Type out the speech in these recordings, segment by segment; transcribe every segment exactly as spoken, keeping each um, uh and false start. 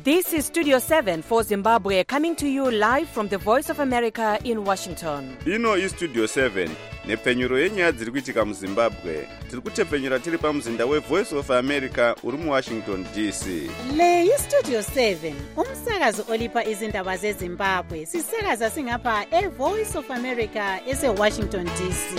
This is Studio seven for Zimbabwe, coming to you live from the Voice of America in Washington. Ino is Studio seven, nepfenyuro yenyaya dziri kuitika muZimbabwe. Tiri kutepfenyura tiri pamuzinda weVoice of America uri muWashington D C. Le yi Studio seven, umsakazo olipa izindaba zeZimbabwe. Sisakaza singapha eVoice of America eseWashington D C.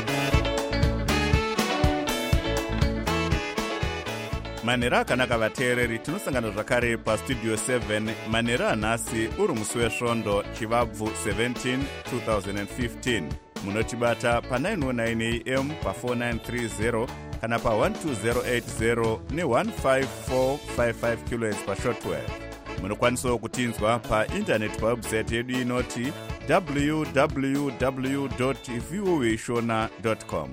Manera akanaka vateereri, tinosangana zvakare pastudio seven manera anhasi uri musi wesvondo chivabvu seventeen twenty fifteen. Munotibata pa nine oh nine a m pa four nine three zero kana pa one two zero eight zero ne one five four five five kilohertz pa shortwave. Munokwanisawo kutinzwa pa internet pa website yedu inoti w w w dot voa shona dot com.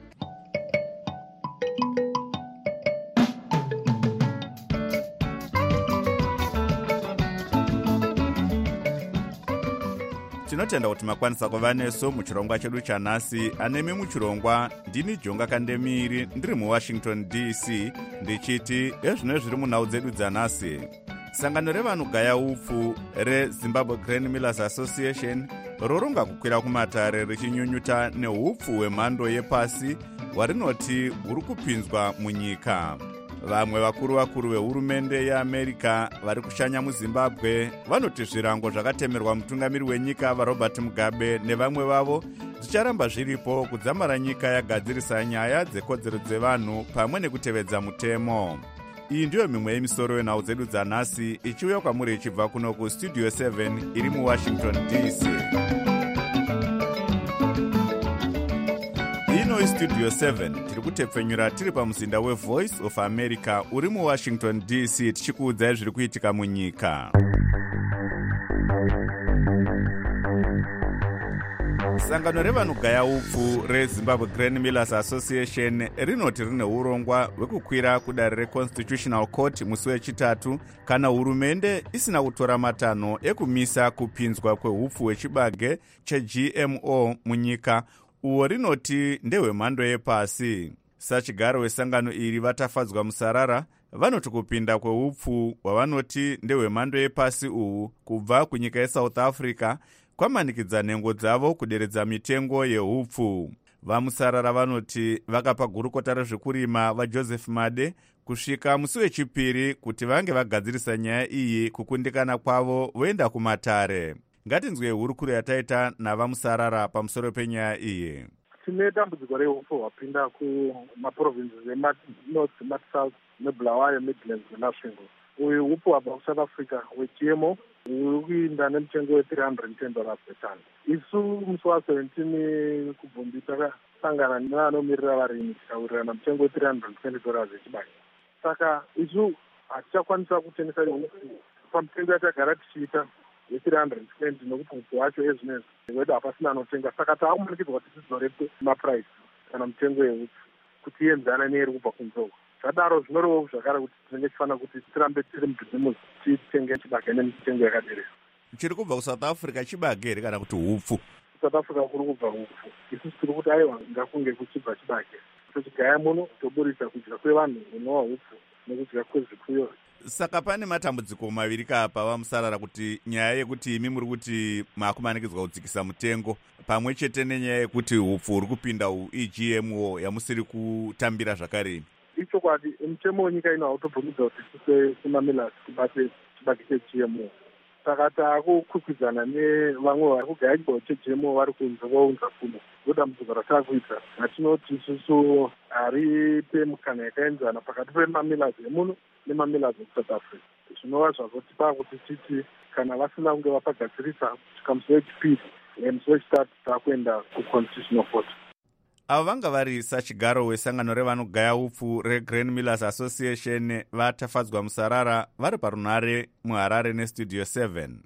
Tinotenda kuti makwanisa kuva neso muchirongwa chedu chanhasi. Anemi muchirongwa ndini Jonga Kandemiri ndiri muWashington D C ndichiti ezvino zviri munhau dzedu dzanhasi. Sangano revanogaya upfu reZimbabwe Grain Millers Association roronga kukwira kumatare richinyunyuta neupfu hwemhando yepasi hwarinoti huri kupinzwa munyika. Vamwe vakuru vakuru vehurumende yeAmerica vari kushanya muZimbabwe vanoti zvirango zvakatemerwa mutungamiri wenyika vaRobert Mugabe nevamwe vavo zvicharamba zviripo kudzamara nyika yagadzirisa nyaya dzekodzero dzevanhu pamwe nekutevedza mutemo. Iyi ndiyo mimwe yemisoro yenhau dzedu dzanhasi ichiuya kwamuri ichibva kuno kustudio seven iri muWashington D C. Ino Studio seven tiri kutepfenyura tiri pamuzinda weVoice of America uri muWashington D C tichikuudzai zviri kuitika munyika. Sangano revanogaya upfu reZimbabwe Grain Millers Association rinoti rine urongwa hwekukwira kudare reConstitutional Court musi wechitatu kana hurumende isina kutora matanho ekumisa kupinzwa kweupfu hwechibage cheG M O munyika uwo rinoti ndehwemhando yepasi. Sachigaro wesangano iri vatafadzwa musarara vanoti kupinda kweupfu hwavanoti ndehwemhando yepasi uhu kubva kunyika yeSouth Africa kwamanikidza nhengo dzavo kuderedza mitengo yeupfu. Vamusarara vanoti vakapa gurukota rezvekurima vaJoseph Made kusvika musi wechipiri kuti vange vagadzirisa nyaya iyi kukundikana kwavo voenda kumatare. Ngatinzwe hurukuro yataita navamusarara pamusoro penyaya iyi. Tine dambudziko reupfu hwapinda kumaprovinces eMarch, South neBulawayo, Midlands neMasvingo. Uyu upfu hwabva kuSouth Africa hweG M O huri kuinda nemutengo we-three hundred ten dollars per ton. Isu musi wa-seventeen kubvumbi takasangana nevanomirira varimi tikawirana mutengo we-three hundred twenty dollars echibage. Saka isu hatichakwanisa kutengesa upfu pamutengo yatagara tichiita ye-three hundred twenty nokuti upfu hwacho ezvinezvi wedu hapasina anotenga. Saka taakumanikidzwa kuti tizorepe maprice kana mutengo yeupfu kuti ienzane neiri kubva kunzoko. Zvadaro zvinorevo zvakare kuti tinenge tifanira kuti tirambe tiri mubhizimusi titenge chibage nemitengo yakadereka. Chiri kubva kuSouth Africa chibage here kana kuti upfu? South Africa kuri kubva upfu. Isusu tiri kuti aiwa ngakunge kuchibva chibage. Tochigaya muno toburisa kudya kwevanhu hunova upfu nekudya kwezvipfuyo. Saka pane matambudziko maviri kapa vamusarara kuti nyaya yekuti imi muri kuti makumanikidzwa kudzikisa mutengo pamwe chete nenyaya yekuti upfu huri kupinda ueG M O yamusiri kutambira zvakare. Ichokwadi mutemo wenyika ino hautobvumidza kuti tise semamillers tibate chibage cheG M O. Saka takukwikwidzana nevamwe vari kugaya chibage cheG M O vari kunze vounza fumo. Ndodambudziko rataakuita. Hatinoti isusu haripe mukana yakaenzana pakati pemamillers emuno nemamillers eSouth Africa. Zvinova zvazotipa kuti titi kana vasina kunge vapagadzirisa kusvika musi wechipiri musi wechitatu taakuenda kuConstitutional Court. Ava vanga vari sachigaro wesangano revanogaya upfu reGrain Millers Association vatafadzwa musarara vari parunhare muHarare neStudio seven.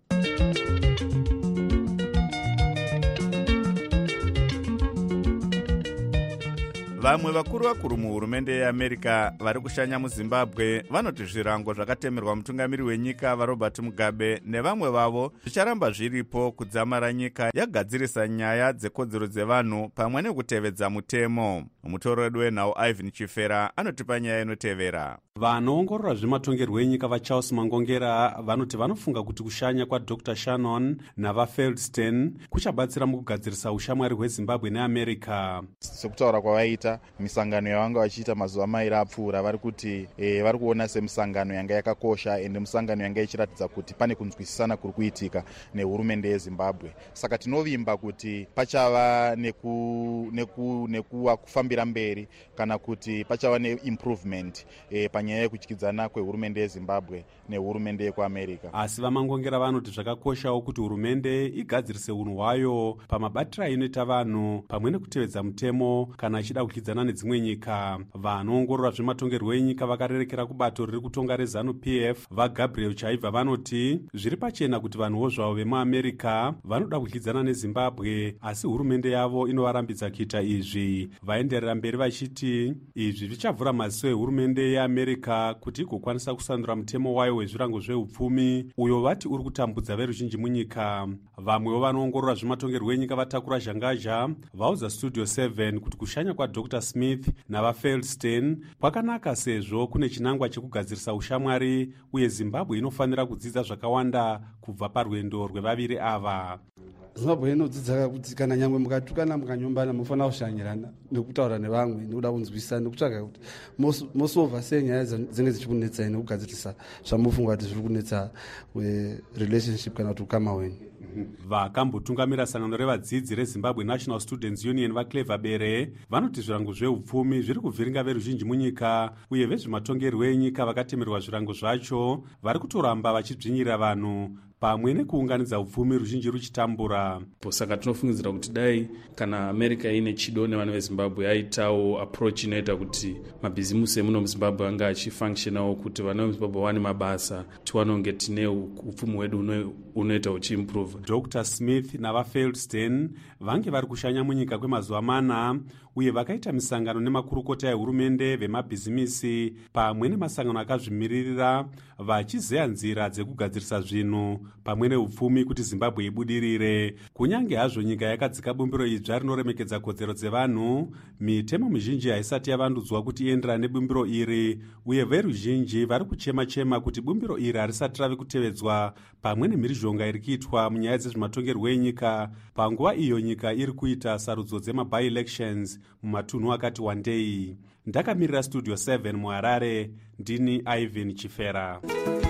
vamwe vakuru vakuru muhurumende yeamerica vari kushanya muzimbabwe vanoti zvirango zvakatemerwa mutungamiri wenyika varobert mugabe nevamwe vavo zvicharamba zviripo kudzamara nyika yagadzirisa nyaya dzekodzero dzevanhu pamwe nekutevedza mutemo. Mutoro wedu wenhau Ivan Chifera anotipa nyaya inotevera. Vanoongorora zvematongerwo enyika vaCharles Mangongera vanoti vanofunga kuti kushanya kwaDr Shannon navaFeldstein kuchabatsira mukugadzirisa ushamwari hweZimbabwe neAmerica. Sekutaura kwavaita misangano yavanga vachiita mazuva mairi apfuura vari kuti e, vari kuona semisangano yanga yakakosha ende misangano yanga ichiratidza kuti pane kunzwisisana kuri kuitika nehurumende yeZimbabwe. Saka tinovimba kuti pachava neku neku neku kufambira mberi kana kuti pachava neimprovement e, panyaya yekudyidzana kwehurumende yeZimbabwe nehurumende yekuAmerica. Asi vaMangongera vanoti zvakakoshawo kuti hurumende igadzirise unhu hwayo pamabatiro ainoita vanhu pamwe nekutevedza mutemo kana achida kudyidzana nedzimwe nyika. Vanoongorora zvematongerwo enyika vakarerekera kubato riri kutonga reZanu P F vaGabriel Chaibva vanoti zviri pachena kuti vanhuwo zvavo vemuAmerica vanoda kudyidzana neZimbabwe, asi hurumende yavo inovarambidza kuita izvi. Vaenderera mberi vachiti izvi zvichavhura maziso ehurumende yeAmerica kuti igokwanisa kusandura mutemo wayo wezvirango zveupfumi uyo vati uri kutambudza veruzhinji munyika. Vamwewo vanoongorora zvematongerwo enyika vatakura zhangazha vaudza Studio seven kuti kushanya kwaDr Smith navaFeldstein kwakanaka sezvo kune chinangwa chekugadzirisa ushamwari uye Zimbabwe inofanira kudzidza zvakawanda kubva parwendo rwevaviri ava. Zimbabwe inodzidza kuti kana nyangwe mukatukana mukanyombana mufanira kushanyirana nekutaura nevamwe nekuda kunzwisisa nekutsvaga kuti mosova sei nyaya dzinenge dzichikunetsai nekugadzirisa zvamufunga kuti zviri kunetsa relationship kana kuti ukama hwenyu. Vakambotungamira sangano revadzidzi reZimbabwe National Students Union vaClever Bere vanoti zvirango zveupfumi zviri kuvhiringa veruzhinji munyika uye vezvematongerwo enyika vakatemerwa zvirango zvacho vari kutoramba vachidzvinyira vanhu pamwe nekuunganidza upfumi ruzhinji ruchitambura. Saka tinofungidzira kuti dai kana America ine chido nevanhu veZimbabwe aitawo approach inoita kuti mabhizimusi emuno muZimbabwe anga achifunctionawo kuti vana veZimbabwe wane mabasa tiwanonge tine upfumi hwedu unoita uchiimprove. Dr Smith navaFeldstein vange vari kushanya munyika kwemazuva mana uye vakaita misangano nemakurukota ehurumende vemabhizimisi pamwe nemasangano akazvimiririra vachizeya nzira dzekugadzirisa zvinhu pamwe neupfumi kuti Zimbabwe ibudirire. Kunyange hazvo nyika yakadzika bumbiro idzva rinoremekedza kodzero dzevanhu, mitemo mizhinji haisati yavandudzwa kuti ienderane nebumbiro iri uye veruzhinji vari kuchema-chema kuti bumbiro iri harisati rave kutevedzwa pamwe nemhirizhonga iri kuitwa munyaya dzezvematongerwo enyika panguva iyo nyika iri kuita sarudzo dzema-by-elections mumatunhu akati wandei. Ndakamirira Studio seven muHarare, ndini Ivan Chifera.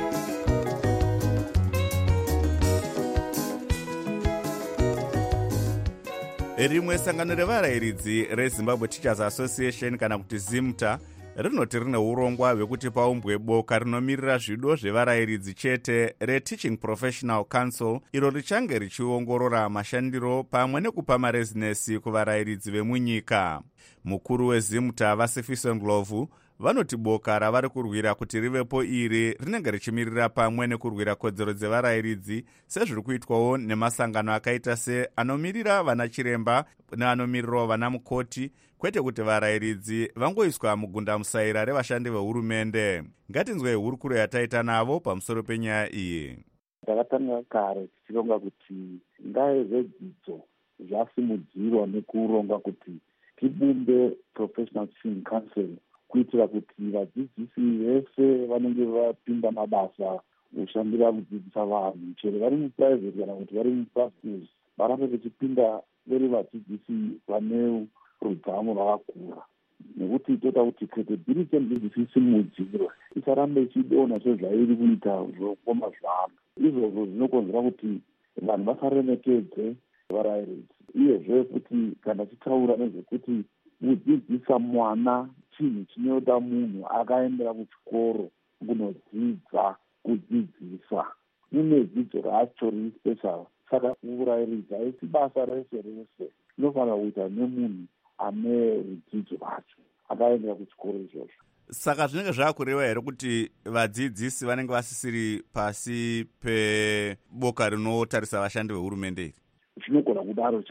Rimwe sangano revarayiridzi reZimbabwe Teachers Association kana kuti ZIMTA rinoti rine urongwa hwekuti paumbwe boka rinomirira zvido zvevarayiridzi chete reTeaching Professional Council iro richange richiongorora mashandiro pamwe nekupa marezinesi kuvarayiridzi vemunyika. Mukuru weZIMTA vaSifiso Ndlovu vanoti boka ravari kurwira kuti rivepo iri rinenge richimirira pamwe nekurwira kodzero dzevarayiridzi sezviri kuitwawo nemasangano akaita se anomirira vana chiremba neanomirirawo vana mukoti, kwete kuti varayiridzi vangoiswa mugundamusaira revashandi vehurumende. Ngatinzwe hurukuro yataita navo pamusoro penyaya iyi. Takatanga kare tichironga kuti ndai zvedzidzo zvasimudzirwa nekuronga kuti tibumbe Professional Teaching Council kuitira kuti vadzidzisi vese vanenge vapinda mabasa kushandira kudzidzisa vanhu chero vari muprivate kana kuti vari mupractice varambe vachipinda veri vadzidzisi vane rudzamu rwakakura, nekuti toda kuti credibility yemudzidzisi isimudzirwe isarambe ichiona sezvairi kuita zvokoma zvanhu. Izvozvo zvinokonzera kuti vanhu vasaremekedze varayiridzi. Uyezve kuti kana tichitaura nezvekuti kudzidzisa mwana chinhu chinoda munhu akaendera kuchikoro kunodzidza kudzidzisa. Mune dzidzo racho riri special. Saka urayiridzi haisi basa rese rese, inofanira kuita nemunhu ane rudzidzo rwacho akaendera kuchikoro izvozvo. Saka zvinenge zvakureva here kuti vadzidzisi vanenge vasisiri pasi peboka rinotarisa vashandi vehurumende iri? Zvinogona kudaro chaizvo.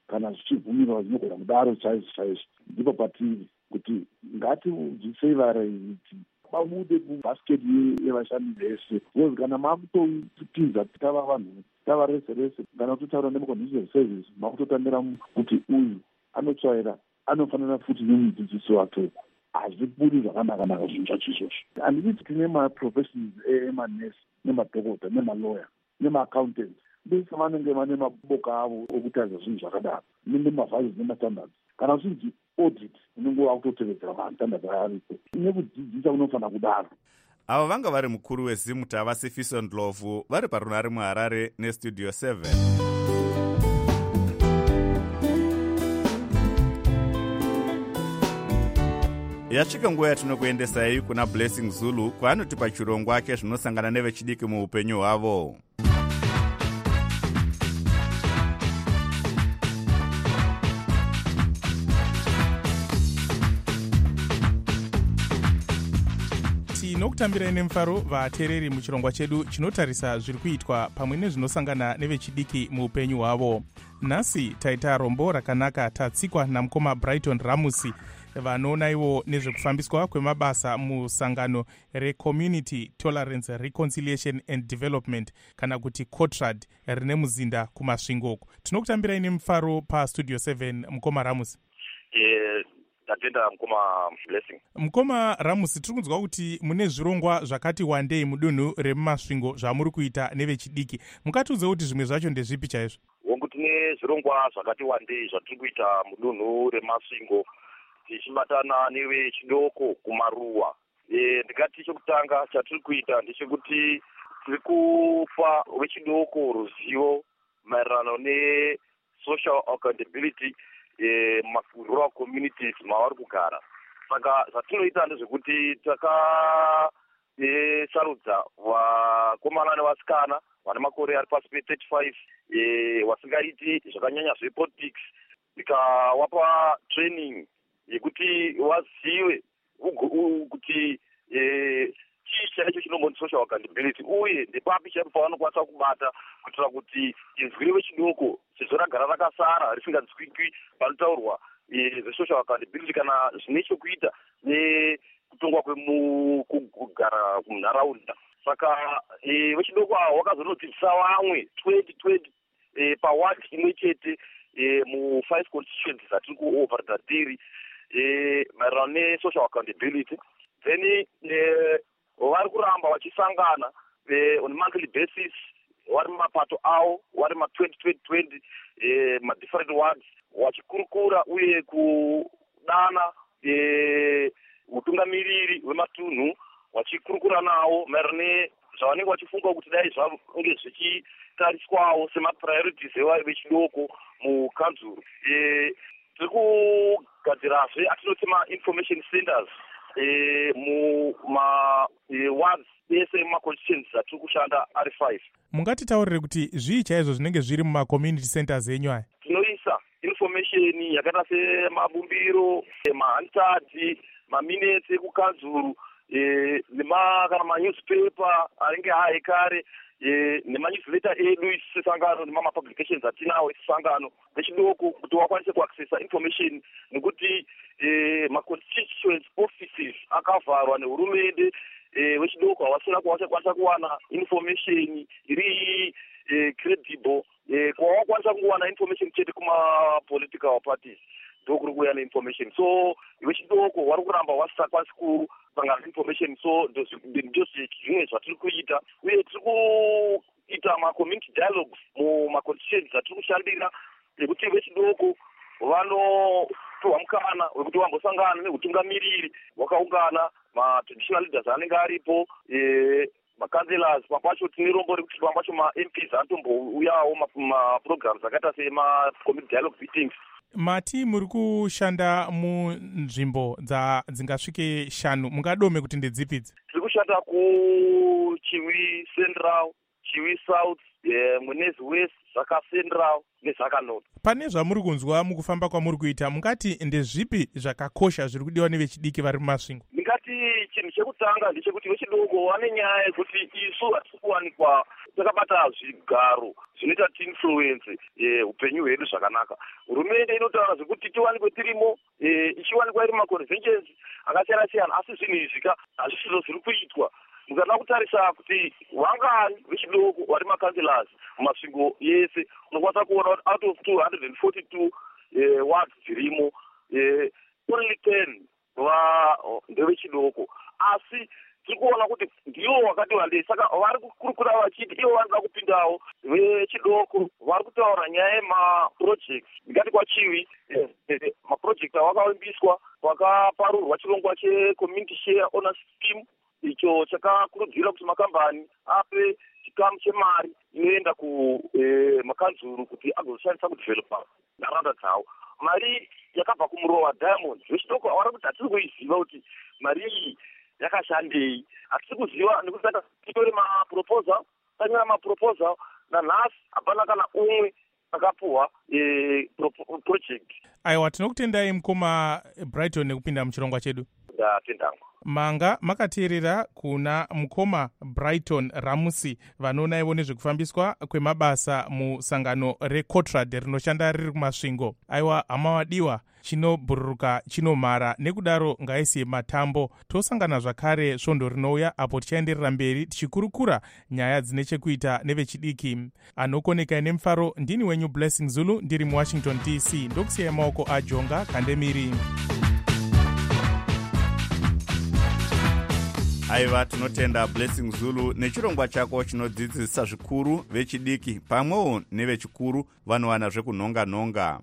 kana zvichibvumirwa zvinogona kudaro chaizvo chaizvo. Ndipo patiri kuti ngatiudzisei varimi kuti vabude kubhasiketi yevashandi vese, because kana makutopinza tava vanhu tava rese rese, kana totaura nemucondition service makutotambira kuti uyu anotsvaira anofanira futi nemudzidzisi wake. Hazvipuri zvakanaka-naka zvinhu zvacho izvozvo. Handiti tine maprofessions emanesi nemadhokota nemalawyer nemaaccountant vese vanenge vane maboka avo okutarisa zvinhu zvakadaro nemavaisi nemastandards. Kana zvinzi audit unenge wakutotevedzera mastandards aya aripo, nekudzidzisa unofanira kudaro. Avo vanga vari mukuru wezimutava Sifiso Ndlovu vari parunare muHarare nestudio seven. Yasvika nguva yatinokuendesai kuna Blessing Zulu kwaanotipa chirongwa chezvinosangana nevechidiki muupenyu hwavo. Tinokutambirai nemufaro vateereri muchirongwa chedu chinotarisa zviri kuitwa pamwe nezvinosangana nevechidiki muupenyu hwavo. Nhasi taita rombo rakanaka tatsikwa namukoma Brighton Ramusi vanoona ivo nezvekufambiswa kwemabasa musangano reCommunity Tolerance Reconciliation and Development kana kuti COTRAD rine muzinda kumasvingo. Tinokutambirai nemufaro pastudio seven mukoma Ramusi. Eh, tatenda mukoma Blessing. Mukoma Ramusi, tiri kunzwa kuti mune zvirongwa zvakati wandei mudunhu remumasvingo zvamuri kuita nevechidiki. Mukatiudze kuti zvimwe zvacho ndezvipi chaizvo? Wongu tine zvirongwa zvakati wandei zvatiri kuita mudunhu remasvingo tichibatana nevechidoko kumaruwa. E, ndikati chekutanga chatiri kuita ndechekuti tiri kupa vechidoko ruzivo maererano ne-social accountability e, murural communities mavari kugara. Saka zvatinoita ndezvekuti takasarudza vakomana nevasikana vane makore ari pasi pe-thirty-five e, vasingaiti zvakanyanya zvepolitics, tikawapa training yekuti vazive kuti chii chaicho chinombonzi social accountability uye ndepapi chaipo pavanokwanisa kubata kuitira kuti inzwi revechidoko sezvo ragara rakasara risinganzwikwi panotaurwa zve-social accountability kana zvine chekuita nekutongwa kwekugara munharaunda. Saka vechidoko avo vakazonodzidzisa vamwe twenty twenty paward imwe chete mu-five constituencies atiri kuovarita tiri maererano ne-social accountability. Then vari kuramba vachisangana on a monthly basis vari mumapato avo vari ma-twenty twenty twenty ma-different wards vachikurukura uye kudana utungamiriri hwematunhu vachikurukura navo maererano nezvavanenge vachifunga kuti dai zvange zvichitariswawo sema-priorities vechidoko mukanzuru. Tiri kugadzirazve atinoti ma-information centers muma-wards ese mumaconstituencies atiri kushanda ari five. Mungatitaurire kuti zvii chaizvo zvinenge zviri muma-community centers enyu aya? Tinoisa information yakaita semabumbiro, mahansard, maminutes ekukanzuru, nema kana ma-newspaper anenge aekare, nema-newsletter edu isisangano nemama-publications atinawo isisangano vechidoko kuti wakwanise kuaccessa information nekuti ma-constituency offices akavharwa nehurumende. Vechidoko havasina kwavachakwanisa kuwana information iri credible kwavakwanisa kuwana information chete kuma-political parties ndokuri kuuya neinformation. So vechidoko vari kuramba vasisakwanisi kusangana neinformation. So ndozvimwe zvatiri kuita uye tiri kuita ma-community dialogues muma-constituencies atiri kushandira ekuti vechidoko vanotorwa mukana wekuti vambosangana neutungamiriri wakaungana ma-traditional leaders anenge aripo, ma-councillors. Papacho tine rombo rekuti papacho ma-M Ps anotombouyawo ma-programs akaita sema-community dialogue meetings. Mati muri kushanda munzvimbo dzingasvike shanu, mungadome kuti ndedzipidzi? Tiri kushanda kuChiwi Central, Chiwi South, Munezi West, Zaka Central nezaka North. Pane zvamuri kunzwa mukufamba kwamuri kuita, mungati ndezvipi zvakakosha zviri kudiwa nevechidiki vari mumasvingo? Ndingati chinhu chekutanga ndechekuti vechidoko vane nyaya yekuti isu hatisi kuwanikwa takabata zvigaro zvinoita tiinfluence upenyu hwedu zvakanaka. hurumende inotaura zvekuti tiwanikwe tirimo ichiwanikwa iri maconventions akasiyana siyana, asi zvinhu izvi hazvisizvo zviri kuitwa. Mukada kutarisa kuti vangani vechidoko vari makanselas mumasvingo yese, unokwanisa kuona kuti out of two hundred forty-two wards dzirimo, only ten ndevechidoko, asi tiri kuona kuti ndiwo wakati wandei. Saka vari kukurukura vachiti ivo vanoda kupindawo vechidoko, vari kutaura nyaya yemaprojects. Ndikati kwachiwi maproject awakavimbiswa wakaparurwa chirongwa checommunity share owner scheme, icho chakakurudzira kuti makambani ape chikamu chemari inoenda kumakanzuru kuti agozoshandisa kudevelopa nharaunda dzawo. Mari yakabva kumurowa Diamond, vechidoko vari kuti hatiri kuiziva kuti mari iyi yakashandei, hatisi kuziva nekuti titore maproposal, tanyora maproposal nanhasi hapana kana umwe akapuhwa project. Aiwa, tinokutendai mukoma Brighton nekupinda muchirongwa chedu. Ndatendangwa. Manga makateerera kuna mukoma Brighton Ramusi vanoona ivo nezvekufambiswa kwemabasa musangano reCotrad rinoshanda riri kumasvingo. Aiwa hama wadiwa, chinobhururuka chinomhara, nekudaro ngaisiye matambo. Tosangana zvakare svondo rinouya apo tichaenderera mberi tichikurukura nyaya dzine chekuita nevechidiki. Anokoneka nemufaro ndini wenyu Blessing Zulu, ndiri muWashington D C. Ndokusiyai maoko aJonga Kandemiri. aiva tinotenda Blessing Zulu nechirongwa chako chinodzidzisa zvikuru vechidiki pamwewo nevechikuru vanowana zvekunhonga-nhonga.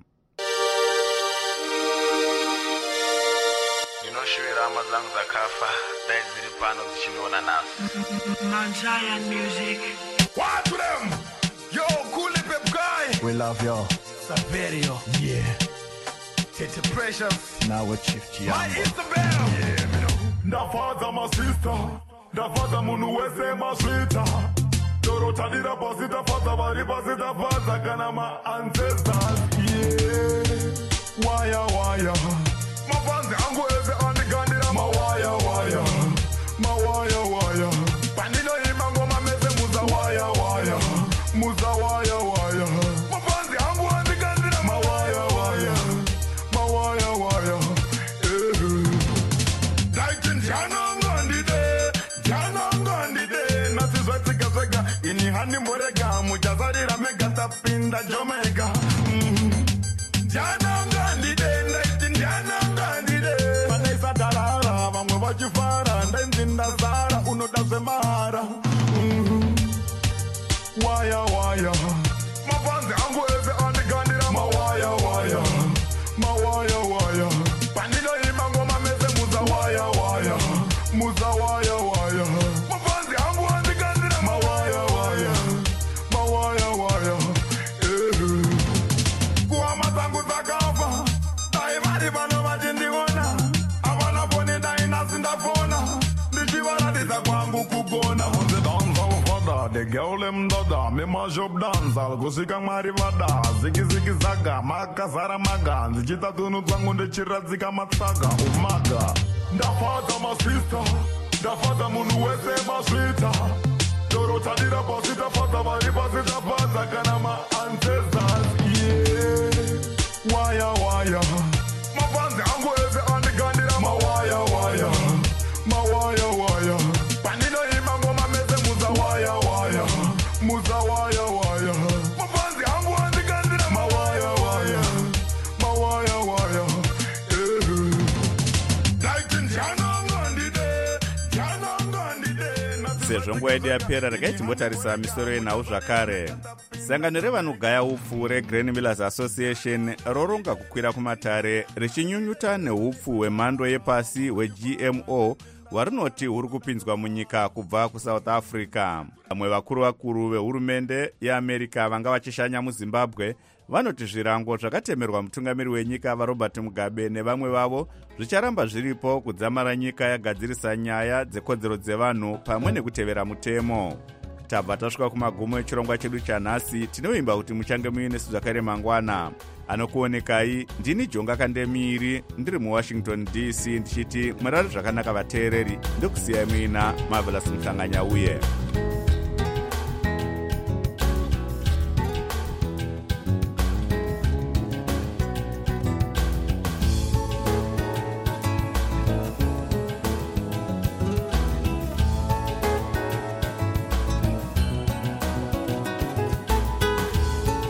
Ndinoshuvira hama dzangu dzakafa dai dziri pano dzichiniona naso. Manjayan music. What to them? Yo, cool pep guy. We love y'all. Saverio. Yeah. Tete Precious. Now we're Chief Giambo. Why is the bell? Yeah, me know. Ndafaza my sister, ndafaza munu wese maswita. Doro tadira pasita faza bari pasita faza kana ma ancestors. Yeah, waya waya. Mafanzi angu eze andigandira ma waya waya. Ma waya waya. Pandino imango mameze muza waya waya. Muza waya waya. Mafanzi angu andigandira ma waya waya. Ma waya waya. Ini hani morega mujazarira mega tapinda Jamaica. Jana ngandi de night jana ngandi de. Panesa dalala vamwe vachifara ndinda zara unoda zemara. Waya waya. Mafanzi angu eze andigandira ma waya waya. Ma waya waya. Pandino imango mameze muza waya waya. Muza waya waya. Mafanzi angu andigandira ma waya waya. Ma waya waya. Eh. Kuwa mazangu zakafa. Dai bari bano majindiona. Abana pone dai nasindafona. Ndichivaradiza kwangu kugona. Onze danza ufada. The girl em dada. Me majob danza. Kusika mari vada. Ziki ziki zaga. Makazara maga. Nzichita tunu twangu ndechiradzika matsaga. Umaga. Ndafaza my sister. Ndafaza munu wese maswita. Doro tadira pasita faza bari pasita faza kana ma ancestors. Yeah, waya waya. Mafanzi angu eze andigandira ma waya waya. Ma waya waya. Pandino imango mameze muza waya waya. Muza waya waya. Mafanzi angu andigandira ma waya waya. Ma waya waya. Eh. Like in Jana ngandide. Jana ngandide. Sezvo nguva yedu yapera regai timbotarisa misoro yenhau zvakare. Sangano revanogaya upfu reGrain Millers Association roronga kukwira kumatare richinyunyuta neupfu hwemhando yepasi hweG M O hwarinoti huri kupinzwa munyika kubva kuSouth Africa. Vamwe vakuru vakuru vehurumende yeAmerica vanga vachishanya muZimbabwe vanoti zvirango zvakatemerwa mutungamiri wenyika vaRobert Mugabe nevamwe vavo zvicharamba zviripo kudzamara nyika yagadzirisa nyaya dzekodzero dzevanhu pamwe nekutevera mutemo. Tabva tasvika kumagumo echirongwa chedu chanhasi. Tinovimba kuti muchange muine zvakare mangwana. Anokuonekai ndini Jonga Kandemiri ndiri muWashington D C ndichiti murari zvakanaka vateereri. Ndokusiyai muina Marvelous Mhlanganya uye.